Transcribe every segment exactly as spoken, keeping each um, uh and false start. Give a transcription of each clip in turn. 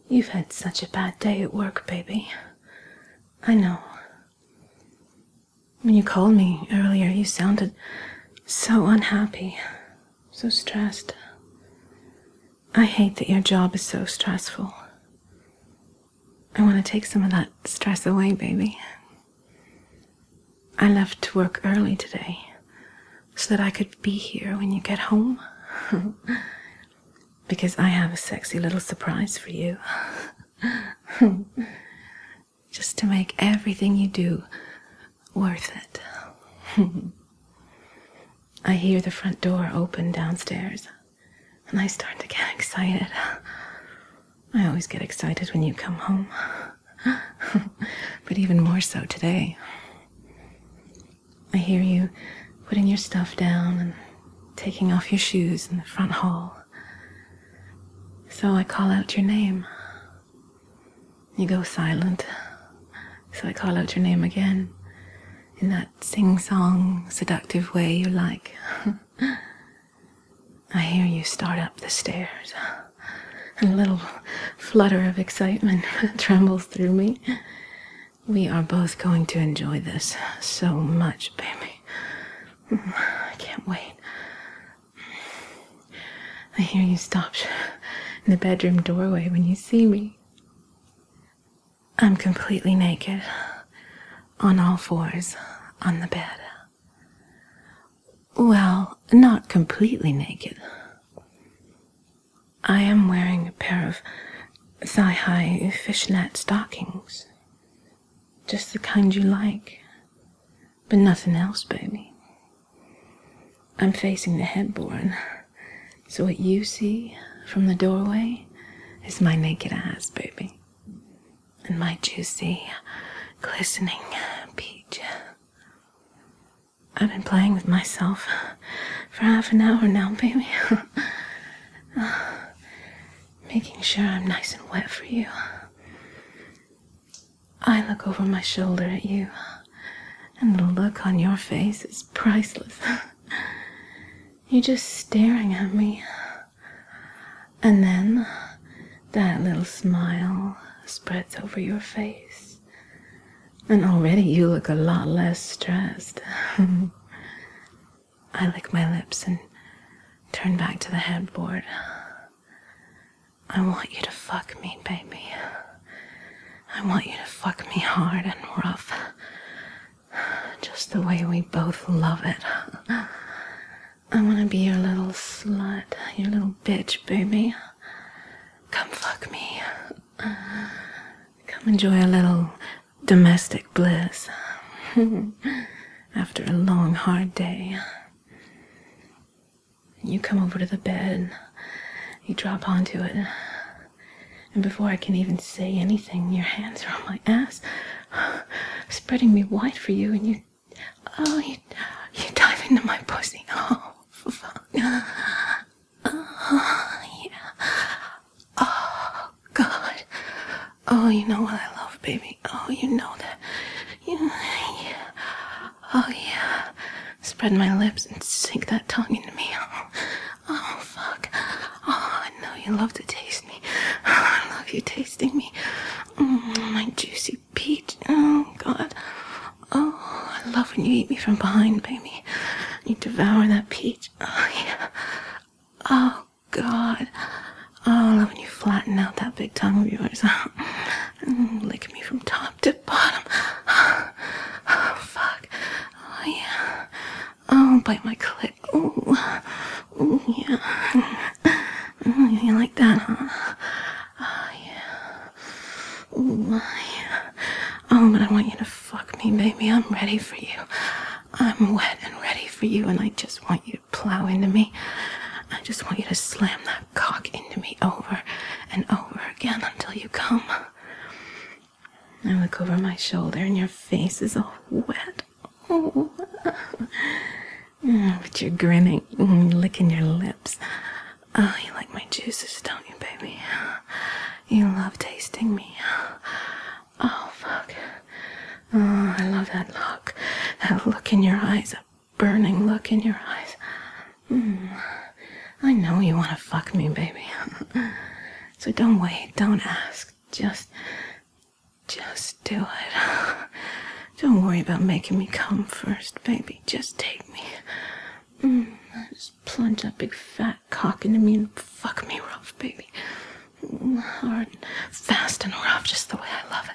You've had such a bad day at work, baby. I know. When you called me earlier, you sounded so unhappy, so stressed. I hate that your job is so stressful. I want to take some of that stress away, baby. I left to work early today so that I could be here when you get home. Because I have a sexy little surprise for you. Just to make everything you do worth it. I hear the front door open downstairs, and I start to get excited. I always get excited when you come home. But even more so today. I hear you putting your stuff down and taking off your shoes in the front hall. So I call out your name. You go silent. So I call out your name again in that sing-song, seductive way you like. I hear you start up the stairs. And a little flutter of excitement trembles through me. We are both going to enjoy this so much, baby. I can't wait. I hear you stop in the bedroom doorway when you see me. I'm completely naked, on all fours, on the bed. Well, not completely naked. I am wearing a pair of thigh-high fishnet stockings. Just the kind you like, but nothing else, baby. I'm facing the headboard, so what you see from the doorway is my naked ass, baby. And my juicy, glistening peach. I've been playing with myself for half an hour now, baby. Making sure I'm nice and wet for you. I look over my shoulder at you, and the look on your face is priceless. You're just staring at me. And then that little smile spreads over your face. And already you look a lot less stressed. I lick my lips and turn back to the headboard. I want you to fuck me, baby. I want you to fuck me hard and rough. Just the way we both love it. I want to be your little slut, your little bitch, baby. Come fuck me. Come enjoy a little domestic bliss. After a long, hard day. You come over to the bed. You drop onto it. And before I can even say anything, your hands are on my ass, spreading me wide for you, and you, oh, you, you dive into my pussy. Oh, fuck. Oh, yeah. Oh, God. Oh, you know what I love, baby. Oh, you know that. You, yeah. Oh, yeah. Spread my lips and sink that tongue into me. Oh, oh fuck. Oh, I know you love to taste me. I love you tasting me. Mm, my juicy peach. Oh, God. Oh, I love when you eat me from behind, baby. You devour that peach. Oh, yeah. Oh, God. Oh, I love when you flatten out that big tongue of yours. Mm, lick me from top to bottom. Oh, fuck. Oh, yeah. Oh, bite my clit. Oh, oh, yeah. Oh, you like that, huh? Oh, yeah. Oh, yeah. Oh, but I want you to fuck me, baby. I'm ready for you. I'm wet and ready for you, and I just want you to plow into me. I just want you to slam that cock into me over and over again until you come. I look over my shoulder, and your face is all wet. Oh. But you're grinning, licking your lips. Oh, you like my juices, don't you, baby? You love tasting me. Oh, fuck. Oh, I love that look. That look in your eyes. That burning look in your eyes. Mm. I know you want to fuck me, baby. So don't wait, don't ask. Just, just do it. Don't worry about making me come first, baby. Just take me. Mm, just plunge that big fat cock into me and fuck me rough, baby. Mm, hard, fast and rough, just the way I love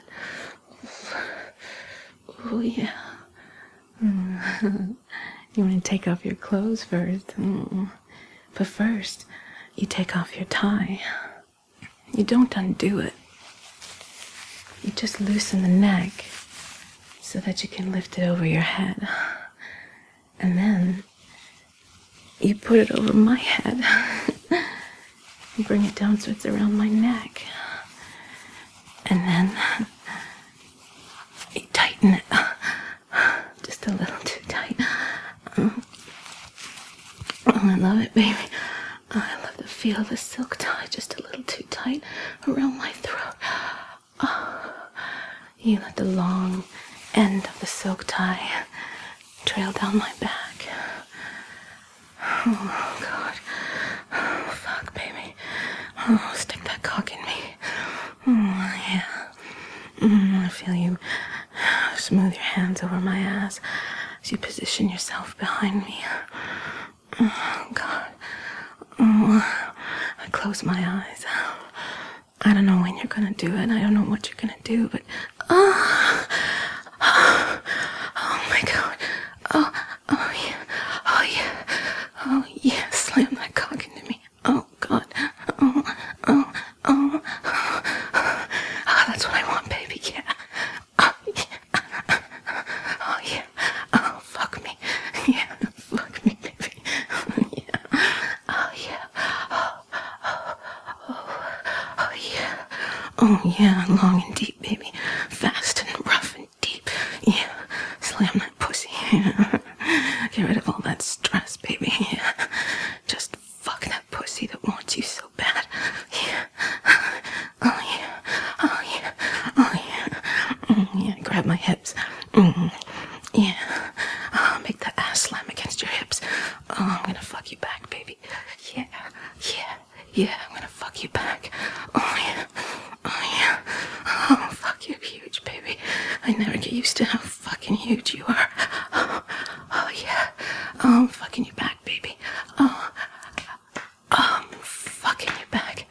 it. Oh, yeah. Mm. You want to take off your clothes first. Mm. But first, you take off your tie. You don't undo it. You just loosen the neck so that you can lift it over your head. And then you put it over my head. You bring it down so it's around my neck. And then you tighten it. Just a little too tight. Oh, I love it, baby. Oh, I love the feel of the silk tie just a little too tight around my throat. Oh, you let the long end of the silk tie trail down my back. Oh, God. Oh, fuck, baby. Oh, stick that cock in me. Oh, yeah. Mm, I feel you smooth your hands over my ass as you position yourself behind me. Oh, God. Oh, I close my eyes. I don't know when you're gonna do it. I don't know what you're gonna do, but oh, oh, oh my God. Oh, oh yeah. Oh yeah. Oh yeah. Slam that cock into me. Oh God. Oh, oh, oh. Oh, that's what I want, baby. Yeah. Oh yeah. Oh yeah. Oh, fuck me. Yeah. Fuck me, baby. Oh yeah. Oh yeah. Oh, oh, oh, oh yeah. Oh yeah. Long and deep, baby. Fast and rough and deep. Yeah. Slam that pussy. Yeah. Get rid of all that stress, baby. Yeah. Just fuck that pussy that wants you so bad. Yeah. Oh yeah. Oh yeah. Oh yeah. Mm, yeah. Grab my hips. Mm, yeah. Oh, make that ass slam against your hips. Oh, I'm gonna fuck you back, baby. Yeah. Yeah. Yeah. I'm gonna fuck you back. Oh yeah. Oh yeah. Oh fuck, you're huge, baby. I never get used to how fucking huge you are. Oh, oh yeah. Oh, I'm fucking you back, baby. Oh. Oh, I'm fucking you back.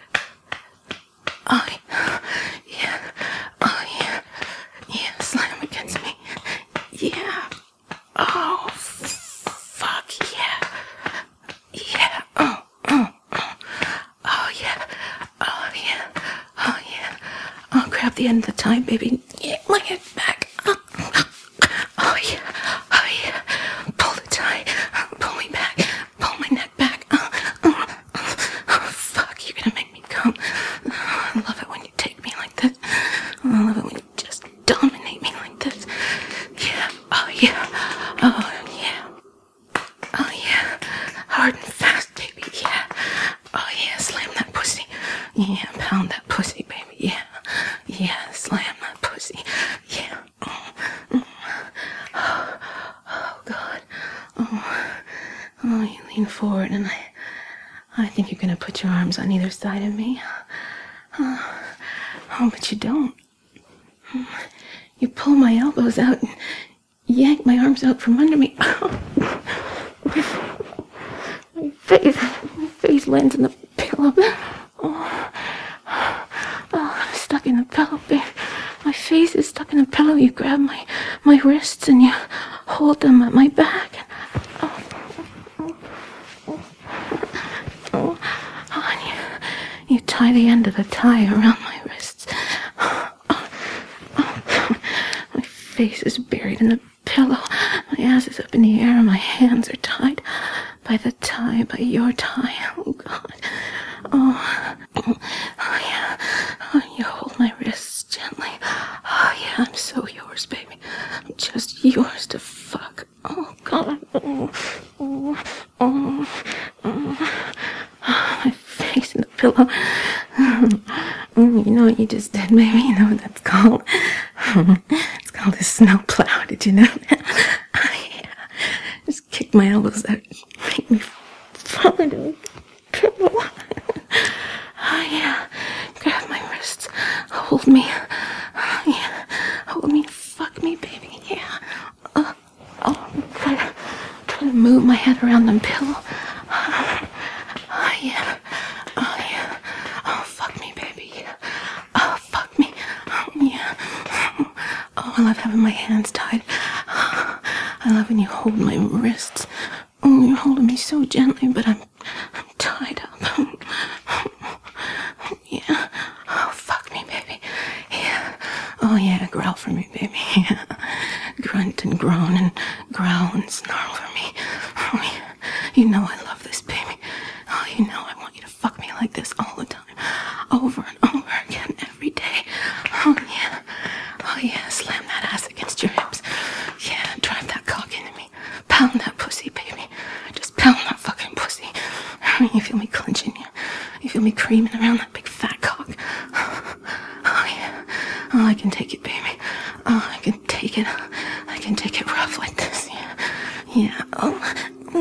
Oh yeah. Oh yeah. Yeah, slam against me. Yeah. Oh fuck yeah. Yeah. Oh, oh, oh. Oh yeah. Oh yeah. Oh yeah. Oh, grab the end of the tie, baby. Yeah, my head back. Oh, oh yeah. Oh yeah. Pull the tie. Pull me back. Pull my neck back. Oh, oh, oh, fuck, you're gonna make me come. Oh, I love it when you take me like this. Oh, I love it when you just dominate me like this. Yeah. Oh yeah. Oh yeah. Oh yeah. Hard and fast, baby. Yeah. Oh yeah. Slam that pussy. Yeah. Pound that pussy, baby. Yeah. Yeah. Slam that pussy. Yeah. Oh, oh. Oh, oh God. Oh. Oh, you lean forward and I I think you're gonna put your arms on either side of me. Oh, oh but you don't. You pull my elbows out and yank my arms out from under me. Oh. My face, my face lands in the pillow. Oh. Oh, I'm stuck in the pillow, babe. My face is stuck in the pillow. You grab my, my wrists and you hold them at my back. Oh, oh, oh, oh, oh, and you, you tie the end of the tie around my wrists. Oh, oh, oh. My face is buried in the pillow. My ass is up in the air and my hands are tied by the tie, by your tie. Oh, God. Oh, oh, oh yeah. Oh, you hold my wrists gently. Oh, yeah, I'm so yours, baby. I'm just yours to fuck. Oh, God. Oh, oh, oh, oh. My face in the pillow. You know what you just did, baby? You know what that's called? It's called a snowplow. Did you know that? Oh, yeah. Just kick my elbows out. Make me fall into the pillow. Oh, yeah. hold me. Yeah, hold me, fuck me, baby. Yeah. Uh, oh, try to, try to move my head around the pillow. Oh, yeah. Oh, yeah. Oh, fuck me, baby. Yeah. Oh, fuck me. Oh, yeah. Oh, I love having my hands tied. I love when you hold my wrists. Oh, you're holding me so gently, but I'm, I'm tied up. Yeah. Oh, fuck me, baby. Yeah. Oh, yeah, growl for me, baby. Yeah. Grunt and groan and growl and snarl for me. Oh, yeah. You know I love this, baby. Oh, you know I want you to fuck me like this all the time. Over and over again, every day. Oh, yeah. Oh, yeah. Slam that ass against your hips. Yeah, drive that cock into me. Pound that pussy, baby. Just pound that fucking pussy. You feel me clenching you. You feel me creaming around that big fat cock. Oh, yeah. Oh, I can take it, baby. Oh, I can take it. I can take it rough like this. Yeah. Yeah. Oh.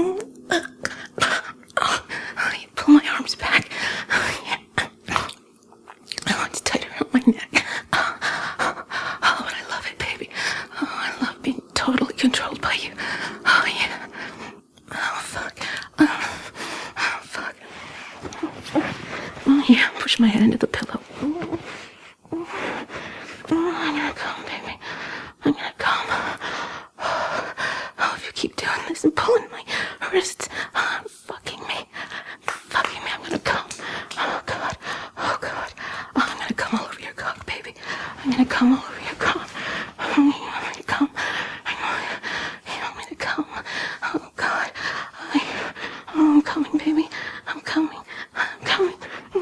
Oh, you pull my arms back. Oh, yeah. Oh, it's tight around my neck. Oh, oh, but I love it, baby. Oh, I love being totally controlled by you. Oh, yeah. Oh, fuck. Oh, oh fuck. Oh, yeah. Push my head into the pillow. Oh, I'm gonna come, baby. I'm gonna come. Oh, if you keep doing this and pulling my wrists, oh, fucking me. Fucking me. I'm gonna come. Oh, God. Oh, God. Oh, I'm gonna come all over your cock, baby. I'm gonna come all over your cock. Oh, you want me to come? You want me to come? Oh, God. I, oh, I'm coming, baby. I'm coming. I'm coming.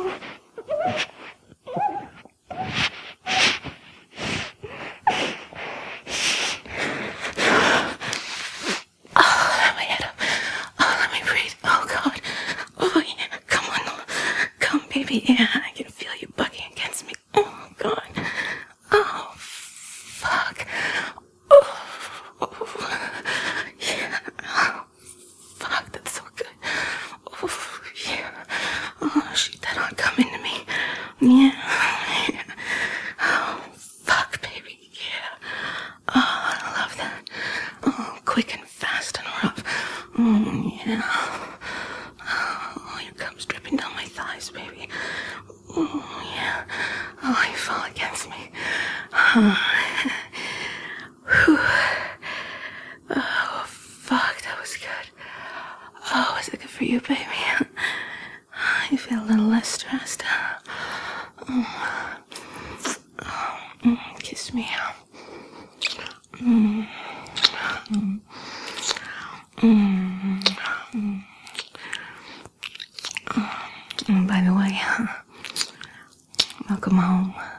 Oh, let my head up. Oh, let me breathe. Oh, God. Oh, yeah. Come on. Come, baby. Yeah, I can feel you bucking against me. Oh, God. Oh, fuck. Oh, oh. Yeah. Oh, fuck, that's so good. Oh, yeah. Oh, shoot that on, come into me. Yeah. Yeah. Oh, fuck, baby. Yeah. Oh, I love that. Oh, quick and fast and rough. Oh, yeah. Oh, your cum's dripping down my thighs, baby. Oh, yeah. Oh, you fall against me. Oh. Whew. Oh, fuck, that was good. Oh, was it good for you, baby? You feel a little less stressed. Oh. Oh. Mm, kiss me. Mm. Mm. Mm. Mm. Oh. And by the way, welcome home.